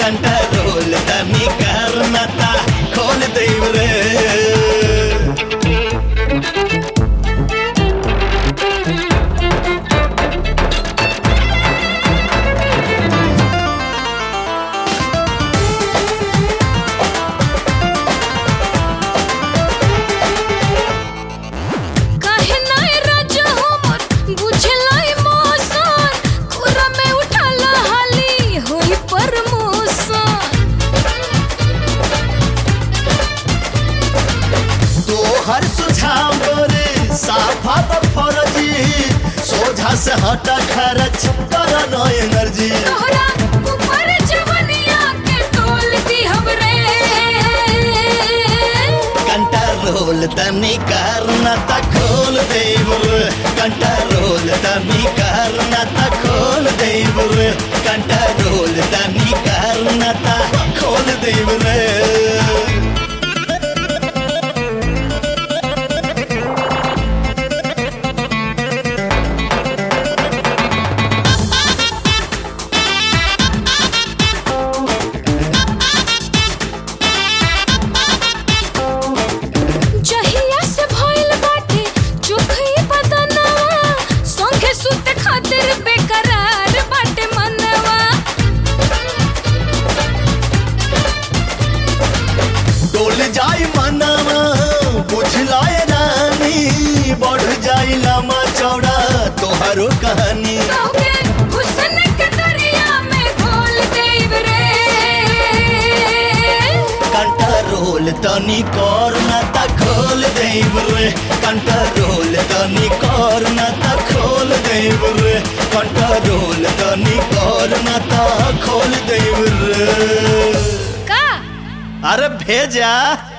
Control तनी करना ता खोल देव रे। हर सुझाव गोरे साफा फरजी सोझा से हटा खर्च कर नो एनर्जी तोहरा ऊपर जवनिया के तोल दी हमरे कंट्रोल तनी करना ता खोल देव रे। कंट्रोल तनी करना ता खोल देव रे। कंट्रोल तनी करना ता खोल देव रे। जाई मनवा बुझलाए रानी बढ़ जाई लम्बा चौड़ा तोहरो कहानी हुस्न के दरिया में घोल देव रे। कंट्रोल तनी करना ता खोल देव रे। कंट्रोल तनी करना ता खोल देव रे। कंट्रोल तनी करना ता खोल देव रे। का अरे भेजा।